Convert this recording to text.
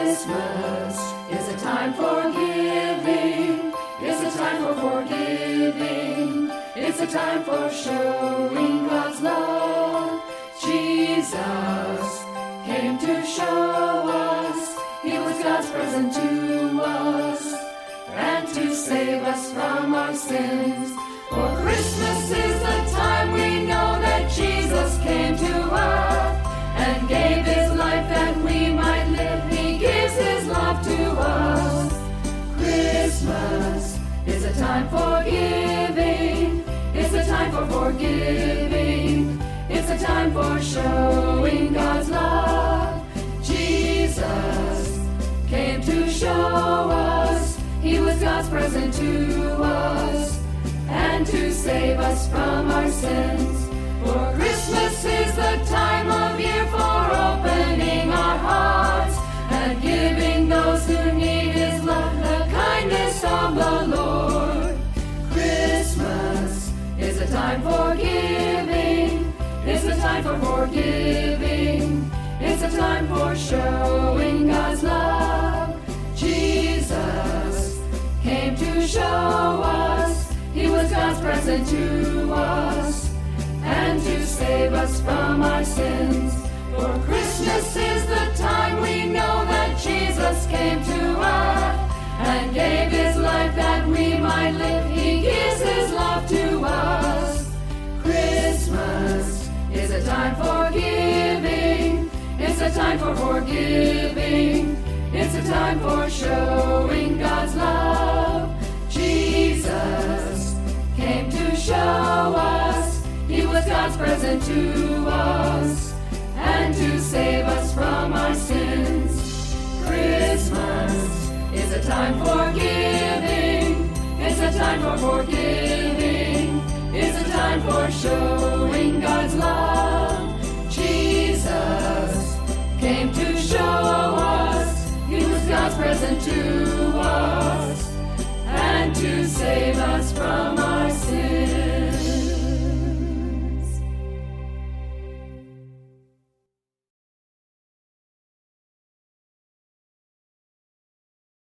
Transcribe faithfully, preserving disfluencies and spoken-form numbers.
Christmas is a time for giving. It's a time for forgiving. It's a time for showing God's love. Jesus came to show us He was God's present to us and to save us from our sins. For Christmas is the time we know that Jesus came to earth and gave His life that we might live. He gives His love to us. Christmas is a time for giving. It's a time for forgiving. It's a time for showing God's love. Jesus came to show us He was God's present to us and to save us from our sins. For Christmas is the time of year for opening our hearts and giving those who need His love the kindness of the Lord. Christmas is a time for giving. It's a time for forgiving. It's a time for showing God's love. Jesus came to show us He was God's present to us and to save us from our sins. For Christmas is the time we know that Jesus came to earth and gave His life that we might live. He gives His love to us. Christmas is a time for giving. It's a time for forgiving. It's a time for showing God's love. Jesus came to show us He was God's present to us and to save us from